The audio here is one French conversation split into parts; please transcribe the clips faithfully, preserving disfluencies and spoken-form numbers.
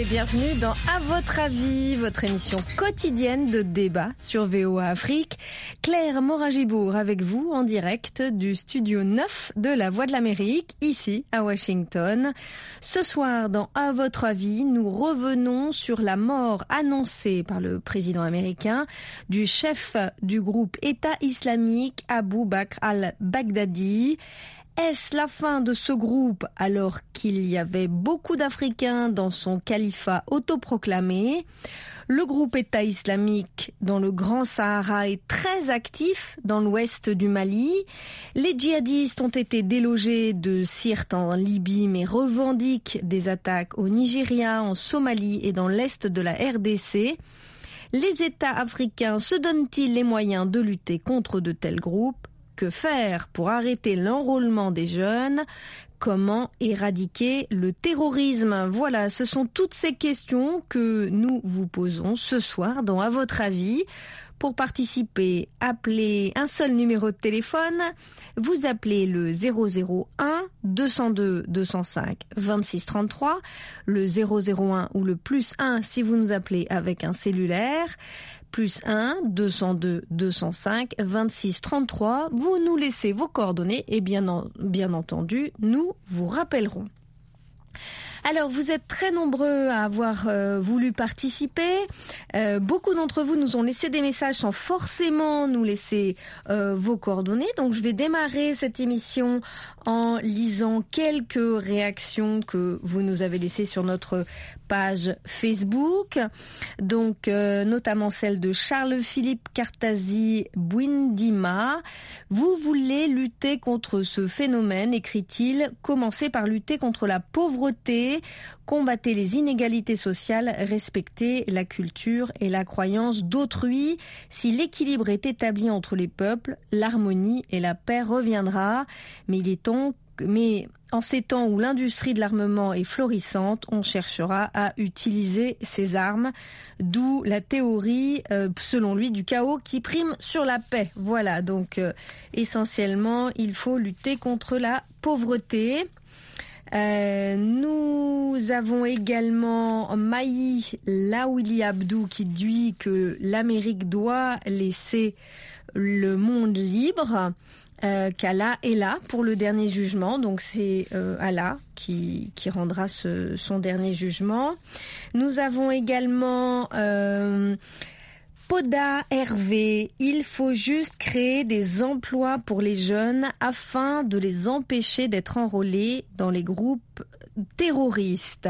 et bienvenue dans À votre avis, votre émission quotidienne de débat sur V O A Afrique. Claire Morin-Gibour avec vous en direct du studio neuf de la Voix de l'Amérique, ici à Washington. Ce soir, dans À votre avis, nous revenons sur la mort annoncée par le président américain du chef du groupe État islamique Abu Bakr al-Baghdadi. Est-ce la fin de ce groupe alors qu'il y avait beaucoup d'Africains dans son califat autoproclamé ? Le groupe État islamique dans le Grand Sahara est très actif dans l'ouest du Mali. Les djihadistes ont été délogés de Sirte en Libye mais revendiquent des attaques au Nigeria, en Somalie et dans l'est de la R D C. Les États africains se donnent-ils les moyens de lutter contre de tels groupes ? Que faire pour arrêter l'enrôlement des jeunes ? Comment éradiquer le terrorisme ? Voilà, ce sont toutes ces questions que nous vous posons ce soir dans À votre avis. Pour participer, appelez un seul numéro de téléphone. Vous appelez le zéro zéro un deux zéro deux deux zéro cinq vingt-six trente-trois, le zéro zéro un ou le plus un si vous nous appelez avec un cellulaire. Plus un deux zéro deux deux zéro cinq vingt-six trente-trois. Vous nous laissez vos coordonnées et bien, en, bien entendu, nous vous rappellerons. Alors, vous êtes très nombreux à avoir euh, voulu participer. Euh, beaucoup d'entre vous nous ont laissé des messages sans forcément nous laisser euh, vos coordonnées. Donc, je vais démarrer cette émission en lisant quelques réactions que vous nous avez laissées sur notre page Facebook. Donc, euh, notamment celle de Charles-Philippe Cartazi Bouindima. Vous voulez lutter contre ce phénomène, écrit-il. Commencez par lutter contre la pauvreté. Combattez les inégalités sociales, respectez la culture et la croyance d'autrui. Si l'équilibre est établi entre les peuples, l'harmonie et la paix reviendra. Mais il est temps, mais en ces temps où l'industrie de l'armement est florissante, on cherchera à utiliser ces armes. D'où la théorie, euh, selon lui, du chaos qui prime sur la paix. Voilà, donc euh, essentiellement, il faut lutter contre la pauvreté. Euh, nous avons également Maï Laouli Abdou qui dit que l'Amérique doit laisser le monde libre, euh, qu'Allah est là pour le dernier jugement, donc c'est euh, Allah qui, qui rendra ce, son dernier jugement. Nous avons également... Euh, Poda Hervé, il faut juste créer des emplois pour les jeunes afin de les empêcher d'être enrôlés dans les groupes terroristes.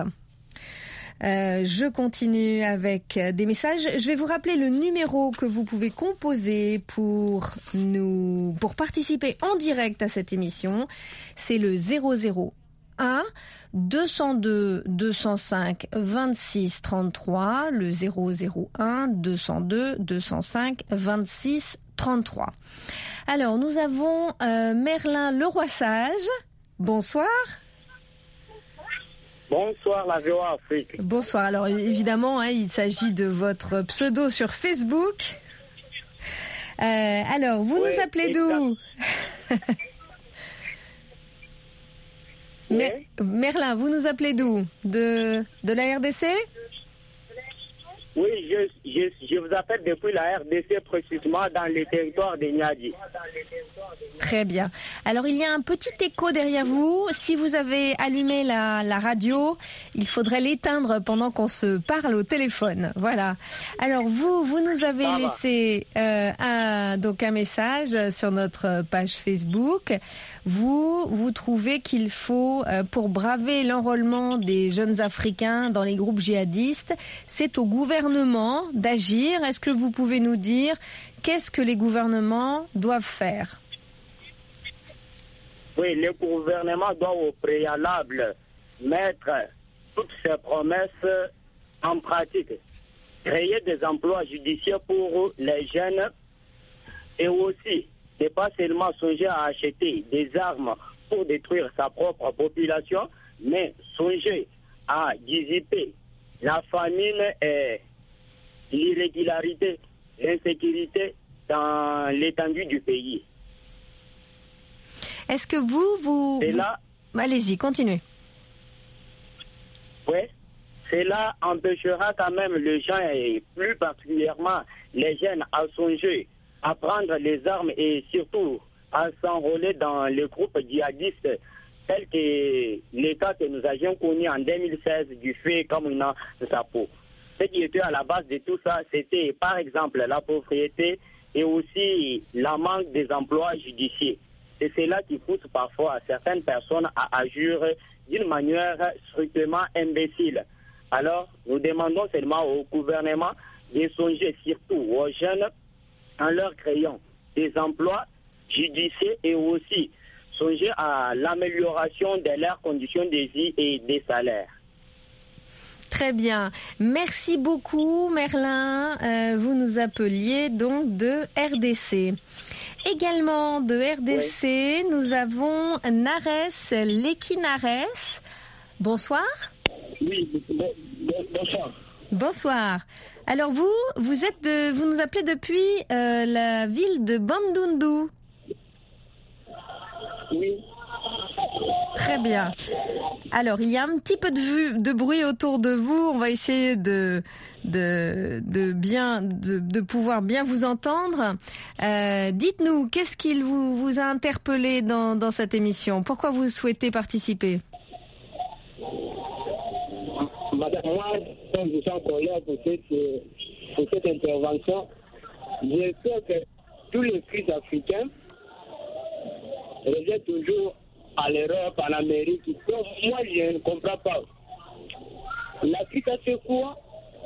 Euh, je continue avec des messages. Je vais vous rappeler le numéro que vous pouvez composer pour nous, pour participer en direct à cette émission. C'est le zéro zéro un deux zéro deux deux zéro cinq vingt-six trente-trois, le zéro zéro un deux zéro deux deux zéro cinq vingt-six trente-trois. Alors, nous avons euh, Merlin Leroy-Sage. Bonsoir. Bonsoir, la V O A Afrique. Bonsoir. Alors, évidemment, hein, il s'agit de votre pseudo sur Facebook. Euh, alors, vous oui, nous appelez d'où ? Mer- Merlin, vous nous appelez d'où ? De, de la R D C ? Oui, je, je, je vous appelle depuis la R D C, précisément dans le territoire de Niadi. Très bien. Alors, il y a un petit écho derrière vous. Si vous avez allumé la, la radio, il faudrait l'éteindre pendant qu'on se parle au téléphone. Voilà. Alors, vous, vous nous avez Ça laissé euh, un, donc un message sur notre page Facebook. Vous, vous trouvez qu'il faut, euh, pour braver l'enrôlement des jeunes Africains dans les groupes djihadistes, c'est au gouvernement d'agir. Est-ce que vous pouvez nous dire qu'est-ce que les gouvernements doivent faire ? Oui, le gouvernement doit au préalable mettre toutes ces promesses en pratique. Créer des emplois judiciaires pour les jeunes et aussi ne pas seulement songer à acheter des armes pour détruire sa propre population, mais songer à dissiper la famine et l'irrégularité, l'insécurité dans l'étendue du pays. Est-ce que vous, vous... Et vous... là... Allez-y, continuez. Oui, cela empêchera quand même les gens, et plus particulièrement les jeunes, à songer, à prendre les armes et surtout à s'enrôler dans les groupes djihadistes tels que les cas que nous avions connus en deux mille seize du fait comme une de sa peau. Ce qui était à la base de tout ça, c'était par exemple la pauvreté et aussi la manque des emplois judiciaires. C'est cela qui pousse parfois certaines personnes à agir d'une manière strictement imbécile. Alors, nous demandons seulement au gouvernement de songer surtout aux jeunes en leur créant des emplois judiciaires et aussi songer à l'amélioration de leurs conditions de vie et des salaires. Très bien. Merci beaucoup, Merlin. Euh, vous nous appeliez donc de R D C. Également de R D C, oui. Nous avons Nares Lekinares. Bonsoir. Oui, bonsoir. Bonsoir. Alors vous, vous êtes de, vous nous appelez depuis euh, la ville de Bandundu. Oui. Très bien. Alors, il y a un petit peu de, vue, de bruit autour de vous. On va essayer de, de, de, bien, de, de pouvoir bien vous entendre. Euh, dites-nous, qu'est-ce qui vous, vous a interpellé dans, dans cette émission? Pourquoi vous souhaitez participer? Madame, moi, comme je suis en colère pour cette, pour cette intervention, j'espère que tous les crises africains reviennent toujours à l'Europe, en Amérique. Donc, moi, je ne comprends pas. L'Afrique a fait quoi?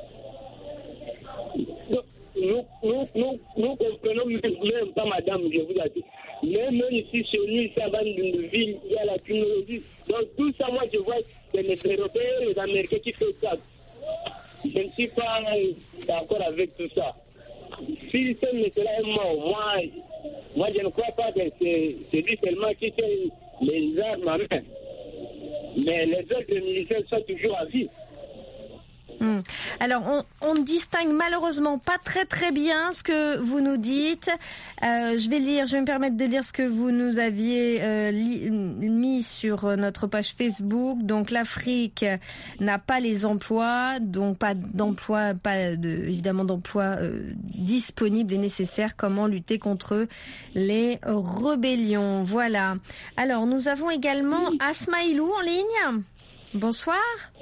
Donc, nous, nous, nous, nous comprenons même, même pas, madame, je vous ai dit. Même, même ici, chez nous, ici, avant une ville, il y a la technologie. Donc, tout ça, moi, je vois que les Européens et les Américains qui font ça. Je ne suis pas d'accord avec tout ça. Si ce monsieur-là est mort, moi, moi, je ne crois pas que c'est, c'est lui seulement qui fait les armes à main. Mais les autres militaires sont toujours à vie. Hum. Alors, on, on distingue malheureusement pas très très bien ce que vous nous dites. Euh, je vais lire, je vais me permettre de lire ce que vous nous aviez euh, li, mis sur notre page Facebook. Donc, l'Afrique n'a pas les emplois, donc pas d'emplois, pas de, évidemment d'emplois euh, disponibles et nécessaires. Comment lutter contre les rébellions? Voilà. Alors, nous avons également Asmaïlou en ligne. Bonsoir.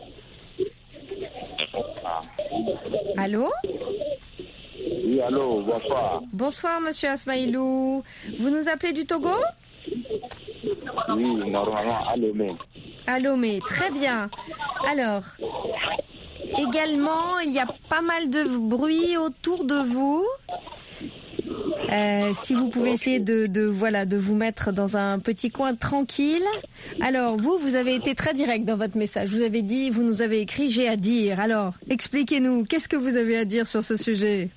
Allô? Oui, allô, bonsoir. Bonsoir, monsieur Asmaïlou. Vous nous appelez du Togo? Oui, normalement, à Lomé. À Lomé, très bien. Alors, également, il y a pas mal de bruit autour de vous. Euh, si vous pouvez essayer de, de voilà de vous mettre dans un petit coin tranquille. Alors vous, vous avez été très direct dans votre message. Vous avez dit, vous nous avez écrit, j'ai à dire. Alors, expliquez-nous, qu'est-ce que vous avez à dire sur ce sujet?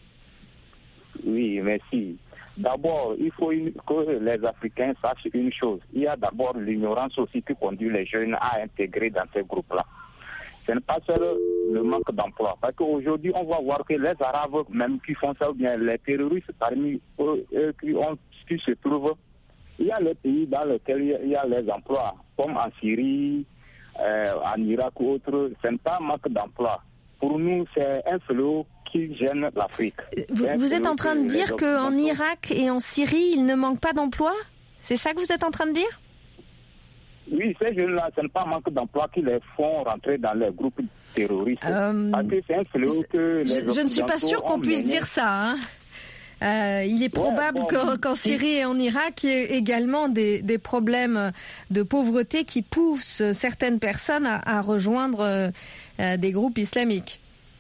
Oui, merci. D'abord, il faut une, que les Africains sachent une chose. Il y a d'abord l'ignorance aussi qui conduit les jeunes à intégrer dans ces groupes-là. Ce n'est pas seul le manque d'emploi. Parce qu'aujourd'hui, on va voir que les Arabes, même qui font ça, ou bien les terroristes parmi eux, eux qui, ont, qui se trouvent, il y a les pays dans lesquels il y a les emplois, comme en Syrie, euh, en Irak ou autres. Ce n'est pas un manque d'emploi. Pour nous, c'est un fléau qui gêne l'Afrique. Vous, vous êtes en train de dire qu'en Irak et en Syrie, il ne manque pas d'emploi? C'est ça que vous êtes en train de dire? Oui, ces jeunes-là, ce n'est pas un manque d'emploi qui les font rentrer dans les groupes terroristes. Euh, Parce que c'est un fléau que les je, je ne suis pas sûre qu'on puisse mené. dire ça. Hein. Euh, il est probable ouais, bon, qu'en, qu'en Syrie et en Irak, il y ait également des, des problèmes de pauvreté qui poussent certaines personnes à, à rejoindre euh, des groupes islamiques.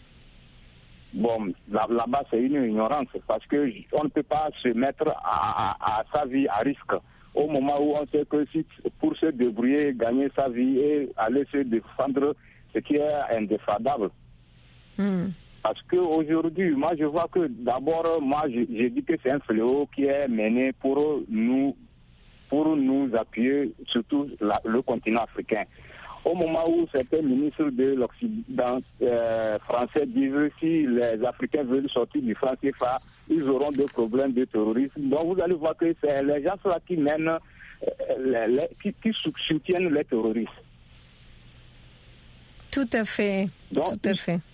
Bon, là, là-bas, c'est une ignorance parce que on ne peut pas se mettre à, à, à sa vie à risque. Au moment où on sait que si pour se débrouiller, gagner sa vie et aller se défendre, ce qui est indéfendable. Mm. Parce qu'aujourd'hui, moi je vois que d'abord, moi je, je dis que c'est un fléau qui est mené pour nous, pour nous appuyer, surtout la, le continent africain. Au moment où certains ministres de l'Occident euh, français disent si les Africains veulent sortir du franc C F A, ils auront des problèmes de terrorisme. Donc vous allez voir que c'est les gens là qui mènent, euh, les, les, qui, qui soutiennent les terroristes. Tout à fait. Donc, Tout à fait.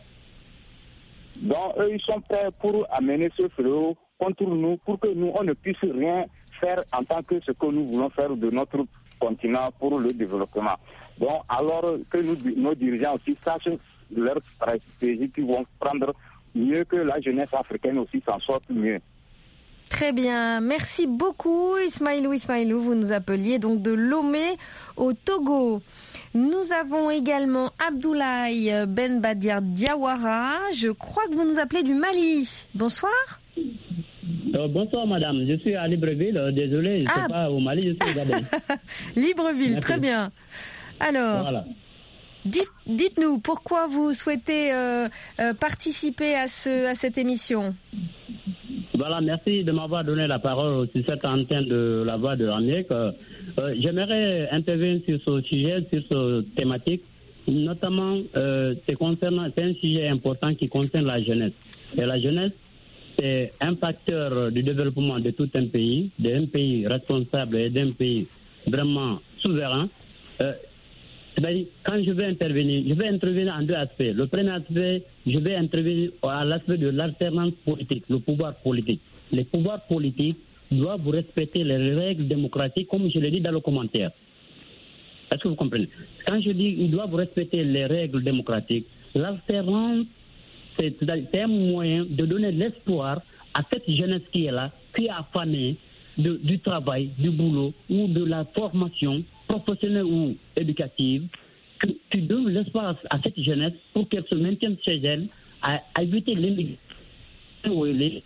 Donc, eux, ils sont prêts pour amener ce fléau contre nous, pour que nous, on ne puisse rien faire en tant que ce que nous voulons faire de notre continent pour le développement. Donc, alors que nous, nos dirigeants aussi sachent leur stratégie qu'ils vont prendre mieux que la jeunesse africaine aussi s'en sorte mieux. Très bien, merci beaucoup Ismaïlou Ismaïlou, vous nous appeliez donc de Lomé au Togo. Nous avons également Abdoulaye Ben Badir Diawara, je crois que vous nous appelez du Mali. Bonsoir. Euh, bonsoir madame, je suis à Libreville, euh, désolé, je ne ah. suis pas au Mali, je suis au Gabon. Libreville, merci. Très bien. Alors, voilà. dites, dites-nous pourquoi vous souhaitez euh, euh, participer à, ce, à cette émission. Voilà, merci de m'avoir donné la parole sur cette antenne de la Voix de l'Amérique. Euh, j'aimerais intervenir sur ce sujet, sur cette thématique. Notamment, euh, c'est, concernant, c'est un sujet important qui concerne la jeunesse. Et la jeunesse, c'est un facteur du développement de tout un pays, d'un pays responsable et d'un pays vraiment souverain. Euh, c'est-à-dire, quand je vais intervenir, je vais intervenir en deux aspects. Le premier aspect, je vais intervenir à l'aspect de l'alternance politique, le pouvoir politique. Les pouvoirs politiques doivent respecter les règles démocratiques, comme je l'ai dit dans le commentaire. Est-ce que vous comprenez? Quand je dis qu'ils doivent respecter les règles démocratiques, l'alternance, c'est, c'est un moyen de donner l'espoir à cette jeunesse qui est là, qui est affamée de, du travail, du boulot ou de la formation professionnelle ou éducative, que tu donnes l'espoir à cette jeunesse pour qu'elle se maintienne chez elle, à, à éviter l'immigration ou les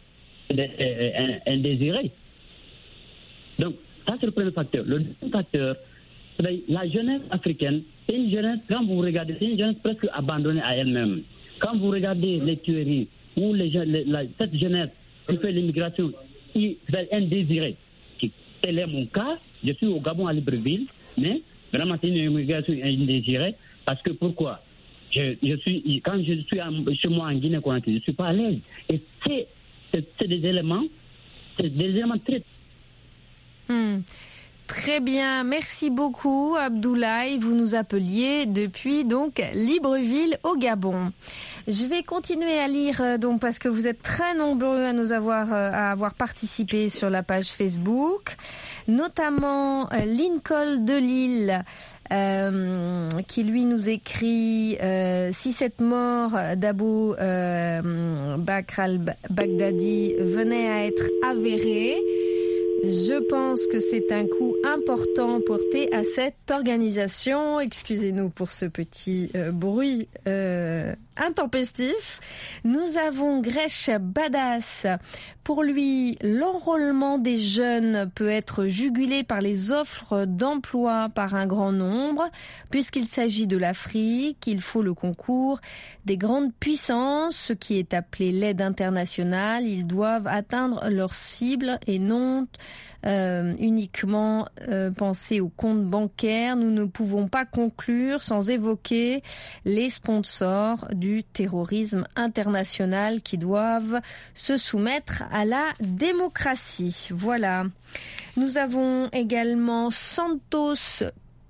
indésirés. Donc, ça c'est le premier facteur. Le deuxième facteur, c'est la jeunesse africaine, c'est une jeunesse, quand vous regardez, c'est une jeunesse presque abandonnée à elle-même. Quand vous regardez les tueries, ou les, les, la, cette jeunesse qui fait l'immigration, c'est indésirée. Tel est mon cas, je suis au Gabon à Libreville, mais vraiment c'est une immigration indésirée, parce que pourquoi je, je suis, quand je suis en, chez moi en Guinée-Conakry, je ne suis pas à l'aise. Et c'est, c'est, c'est des éléments, c'est des éléments très... Hmm. Très bien, merci beaucoup Abdoulaye, vous nous appeliez depuis donc Libreville au Gabon. Je vais continuer à lire donc parce que vous êtes très nombreux à nous avoir à avoir participé sur la page Facebook, notamment Lincoln de Lille euh, qui lui nous écrit euh, si cette mort d'Abou euh, Bakr al-Baghdadi venait à être avérée, je pense que c'est un coup important porté à cette organisation. Excusez-nous pour ce petit euh, bruit euh, intempestif. Nous avons Gresh Badass. Pour lui, l'enrôlement des jeunes peut être jugulé par les offres d'emploi par un grand nombre. Puisqu'il s'agit de l'Afrique, il faut le concours des grandes puissances, ce qui est appelé l'aide internationale. Ils doivent atteindre leur cible et non euh, uniquement euh, penser aux comptes bancaires. Nous ne pouvons pas conclure sans évoquer les sponsors du terrorisme international qui doivent se soumettre à la démocratie. Voilà. Nous avons également Santos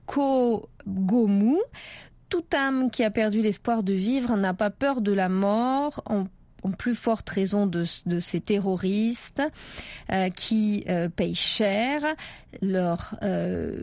Kogomu. Toute âme qui a perdu l'espoir de vivre n'a pas peur de la mort, en, en plus forte raison de, de ces terroristes euh, qui euh, payent cher leur, euh,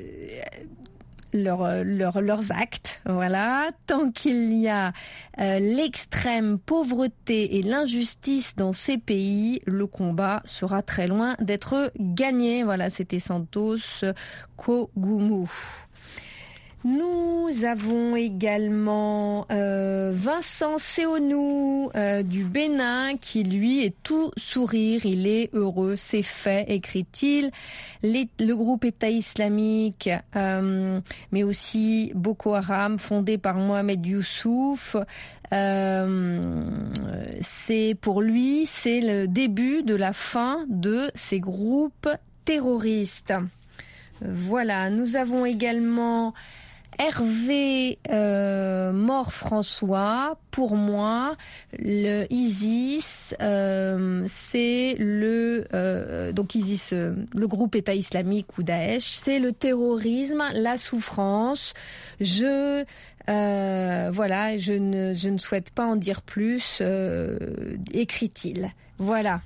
leur, leur, leurs actes. Voilà. Tant qu'il y a euh, l'extrême pauvreté et l'injustice dans ces pays, le combat sera très loin d'être gagné. Voilà, c'était Santos Kogumu. Nous avons également euh, Vincent Seonou euh, du Bénin qui lui est tout sourire, il est heureux, c'est fait, écrit-il. Les, le groupe État islamique, euh, mais aussi Boko Haram, fondé par Mohamed Youssouf, euh, c'est pour lui, c'est le début de la fin de ces groupes terroristes. Voilà, nous avons également Hervé euh, Mort-François, pour moi, le ISIS, euh, c'est le euh, donc ISIS, euh, le groupe État islamique ou Daesh, c'est le terrorisme, la souffrance. Je euh, voilà, je ne je ne souhaite pas en dire plus, euh, écrit-il. Voilà.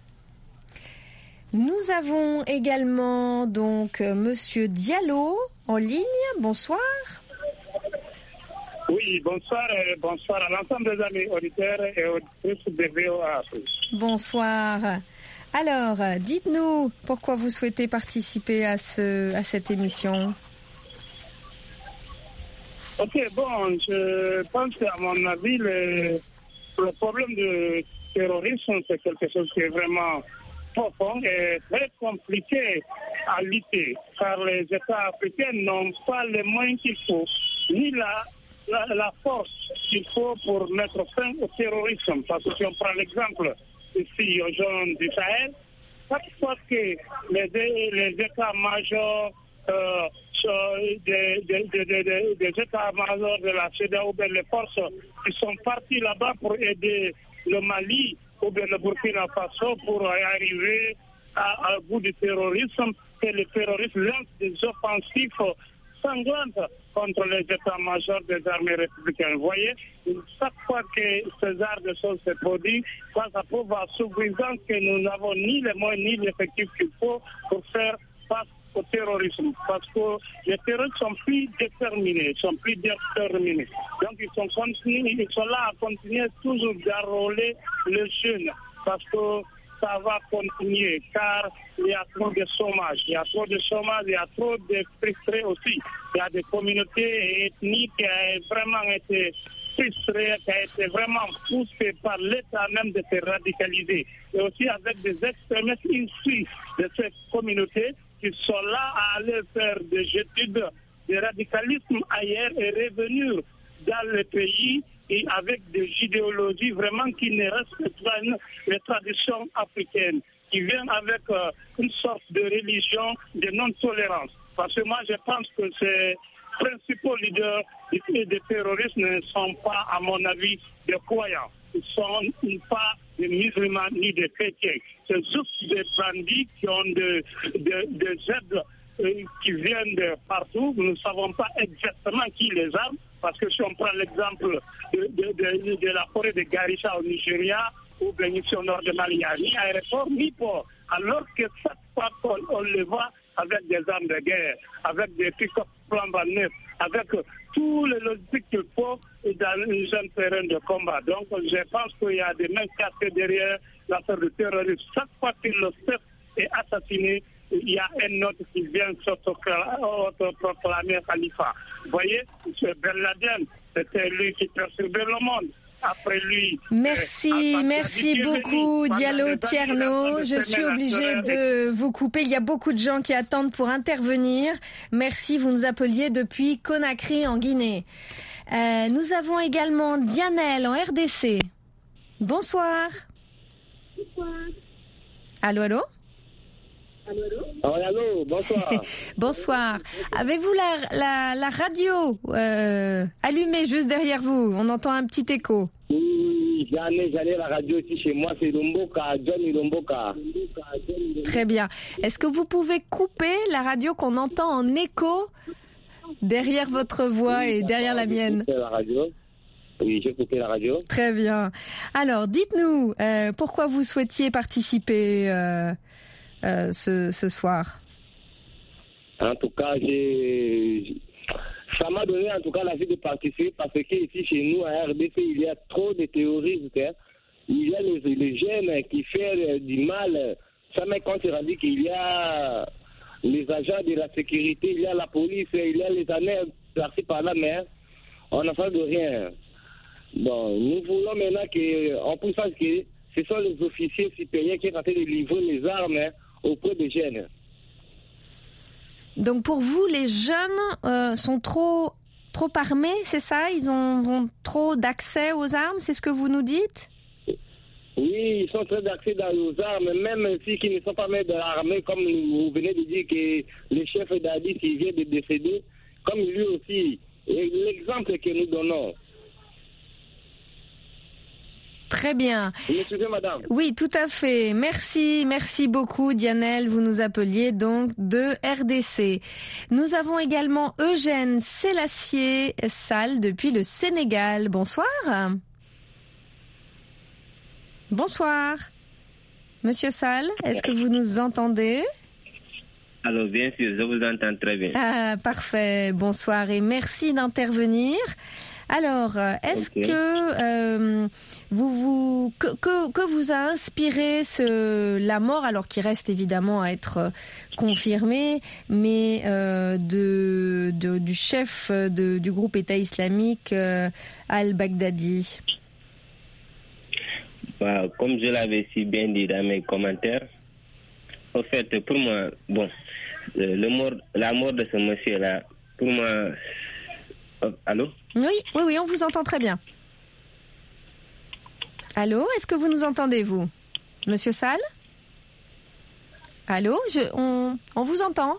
Nous avons également donc Monsieur Diallo en ligne. Bonsoir. Oui, bonsoir et bonsoir à l'ensemble des amis auditeurs et auditrices de V O A. Bonsoir. Alors, dites-nous pourquoi vous souhaitez participer à ce à cette émission. Ok, bon, je pense qu'à mon avis, le, le problème de terrorisme, c'est quelque chose qui est vraiment profond et très compliqué à lutter, car les États africains n'ont pas les moyens qu'il faut, ni la, la, la force qu'il faut pour mettre fin au terrorisme. Parce que si on prend l'exemple ici aux jeunes du Sahel, chaque fois que les, les États-majors euh, des, des, des, des, des États-majors de la C E D A O, les forces qui sont partis là-bas pour aider le Mali ou bien le Burkina Faso pour arriver à, à bout du terrorisme, que les terroristes lancent des offensives sanglantes contre les états-majors des armées républicaines. Vous voyez, chaque fois que ce genre de choses se produit, ça, ça prouve à suffisance que nous n'avons ni les moyens ni l'effectif qu'il faut pour faire face au terrorisme. Parce que les terroristes sont plus déterminés, sont plus déterminés. Donc ils sont, continu, ils sont là à continuer toujours d'enrôler les jeunes. Parce que ça va continuer, car il y a trop de chômage. Il y a trop de chômage, il y a trop de frustrés aussi. Il y a des communautés ethniques qui ont vraiment été frustrées, qui ont été vraiment poussées par l'État même de se radicaliser. Et aussi avec des extrémistes issus de ces communautés qui sont là à aller faire des études de radicalisme ailleurs et revenir dans le pays et avec des idéologies vraiment qui ne respectent pas les traditions africaines, qui viennent avec euh, une sorte de religion de non-tolérance. Parce que moi, je pense que ces principaux leaders des terroristes ne sont pas, à mon avis, des croyants. Ils ne sont pas des musulmans ni des chrétiens. C'est juste des bandits qui ont des de, de aides euh, qui viennent de partout. Nous ne savons pas exactement qui les arme. Parce que si on prend l'exemple de, de, de, de la forêt de Garissa au Nigeria, ou bien ici au nord de Mali, il n'y a ni aéroport ni port. Alors que chaque fois qu'on on le voit avec des armes de guerre, avec des pick-up flambant neufs, avec tous les logistiques qu'il faut dans un terrain de combat. Donc je pense qu'il y a des mains cassées derrière l'affaire du terrorisme. Chaque fois que le chef est assassiné, il y a un autre qui vient s'autoproclamer Khalifa. Vous voyez, M. Ben Laden, c'était lui qui perturbait le monde. Après lui... Merci, euh, merci beaucoup Diallo Tierno. Je suis obligée de vous couper. Il y a beaucoup de gens qui attendent pour intervenir. Merci, vous nous appeliez depuis Conakry en Guinée. Euh, nous avons également Dianel en R D C. Bonsoir. Bonsoir. Allô, allô? Allô, allô? Oh, allô, bonsoir. Bonsoir. Avez-vous la, la, la radio euh, allumée juste derrière vous? On entend un petit écho. Oui, j'en ai, j'en ai la radio ici chez moi, c'est Lomboka, Johnny Lomboka. Très bien. Est-ce que vous pouvez couper la radio qu'on entend en écho derrière votre voix oui, et derrière la mienne? La radio. Oui, j'ai coupé la radio. Très bien. Alors, dites-nous, euh, pourquoi vous souhaitiez participer euh, Euh, ce, ce soir? En tout cas, j'ai... ça m'a donné en tout cas l'envie de participer parce que ici chez nous à R D C, il y a trop de terroristes. Hein. Il y a les, les jeunes qui font du mal. Ça m'a quand c'est rendu qu'il y a les agents de la sécurité, il y a la police, il y a les années par-ci par-là, mais on n'a fait de rien. Bon, nous voulons maintenant qu'on puisse sache que ce sont les officiers supérieurs qui sont en train de livrer les armes hein, auprès des jeunes. Donc pour vous, les jeunes euh, sont trop, trop armés, c'est ça? Ils ont, ont trop d'accès aux armes, c'est ce que vous nous dites? Oui, ils sont très d'accès aux armes, même si ils ne sont pas même de l'armée, comme vous venez de dire que le chef d'Addis il vient de décéder, comme lui aussi, et l'exemple que nous donnons. Très bien. Vous me suivez, madame? Oui, tout à fait. Merci, merci beaucoup, Dianel. Vous nous appeliez donc de R D C. Nous avons également Eugène Sélassié Sall depuis le Sénégal. Bonsoir. Bonsoir. Monsieur Sall, est-ce que vous nous entendez? Alors, bien sûr, je vous entends très bien. Ah, parfait. Bonsoir et merci d'intervenir. Alors, est-ce okay. que euh, vous vous que, que que vous a inspiré ce la mort, alors qui reste évidemment à être confirmée, mais euh, de, de du chef de, du groupe État islamique euh, al-Baghdadi? Bah, comme je l'avais si bien dit dans mes commentaires, en fait, pour moi, bon, le mort, la mort de ce monsieur-là, pour moi. Oh, allô? Oui, oui, oui, on vous entend très bien. Allô, est-ce que vous nous entendez, vous, Monsieur Sall? Allô, je, on, on vous entend.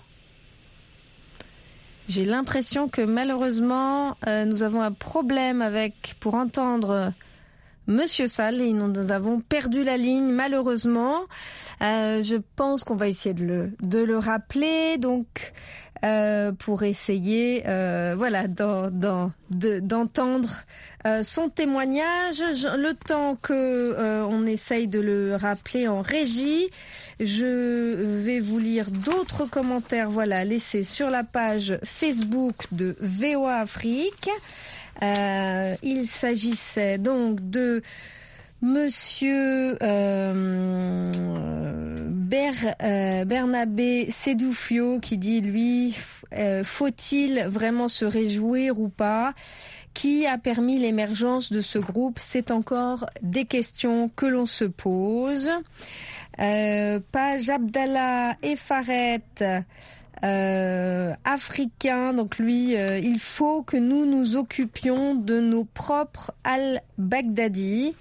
J'ai l'impression que malheureusement, euh, nous avons un problème avec pour entendre Monsieur Sall et nous avons perdu la ligne malheureusement. Euh, je pense qu'on va essayer de le de le rappeler donc euh, pour essayer euh, voilà dans, dans, de, d'entendre euh, son témoignage. Je, le temps que euh, on essaye de le rappeler en régie, je vais vous lire d'autres commentaires voilà laissés sur la page Facebook de V O A Afrique. Euh, il s'agissait donc de Monsieur euh, Ber, euh, Bernabé Sédoufio qui dit lui euh, faut-il vraiment se réjouir ou pas? Qui a permis l'émergence de ce groupe? C'est encore des questions que l'on se pose. Euh, Page Abdallah Effaret. Euh, africain, donc lui, euh, il faut que nous nous occupions de nos propres al-Baghdadi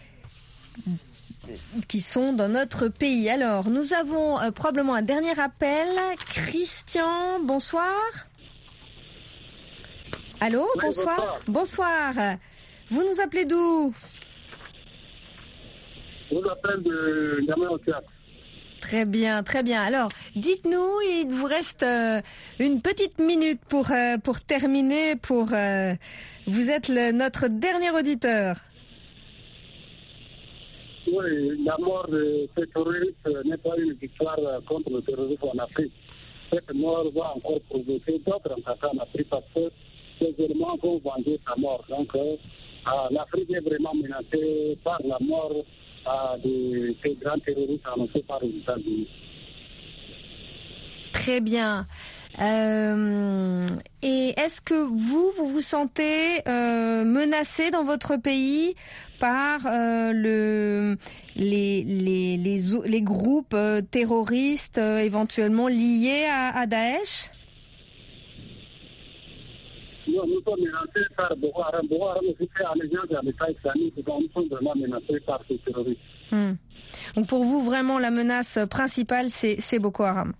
qui sont dans notre pays. Alors, nous avons euh, probablement un dernier appel. Christian, bonsoir. Allô, oui, bonsoir. bonsoir. Bonsoir. Vous nous appelez d'où? Je vous appelle de Niamey-au-Tchad. Très bien, très bien. Alors, dites-nous, il vous reste euh, une petite minute pour euh, pour terminer. Pour euh, vous êtes le, notre dernier auditeur. Oui, la mort de ces terroristes n'est pas une victoire contre le terrorisme en Afrique. Cette mort va encore provoquer d'autres attaques en Afrique parce que ces éléments vont venger sa mort. Donc, euh, l'Afrique est vraiment menacée par la mort de ces grands terroristes annoncés par les États-Unis. Très bien. Euh, et est-ce que vous, vous vous sentez euh, menacé dans votre pays par euh, le, les, les, les, les groupes euh, terroristes euh, éventuellement liés à, à Daesh? Non, nous sommes menacés par Boko Haram. Boko Haram aussi fait allégeance à l'État islamique, donc nous sommes vraiment menacés par ces terroristes. Hmm. Donc pour vous, vraiment, la menace principale, c'est, c'est Boko Haram?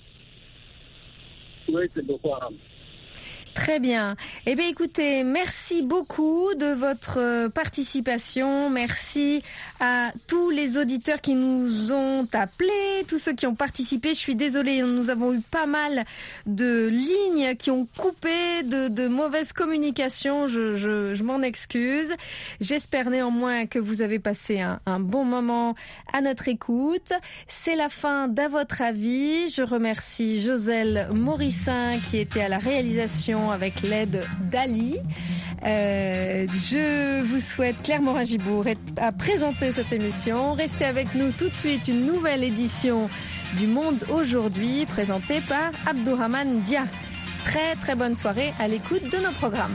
Oui, c'est Boko Haram. Très bien. Eh bien, écoutez, merci beaucoup de votre participation. Merci à tous les auditeurs qui nous ont appelés, tous ceux qui ont participé. Je suis désolée, nous avons eu pas mal de lignes qui ont coupé, de, de mauvaises communications. Je, je, je m'en excuse. J'espère néanmoins que vous avez passé un, un bon moment à notre écoute. C'est la fin d'À votre avis. Je remercie Joselle Morissin qui était à la réalisation avec l'aide d'Ali. Euh, je vous souhaite, Claire Morin-Gibourg à présenter cette émission. Restez avec nous tout de suite, une nouvelle édition du Monde aujourd'hui présentée par Abdourahmane Dia. Très très bonne soirée à l'écoute de nos programmes.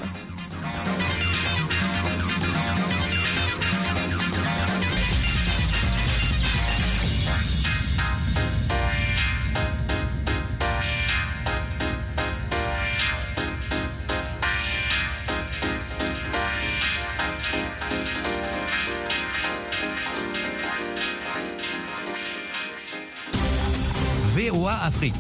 V O A Afrique.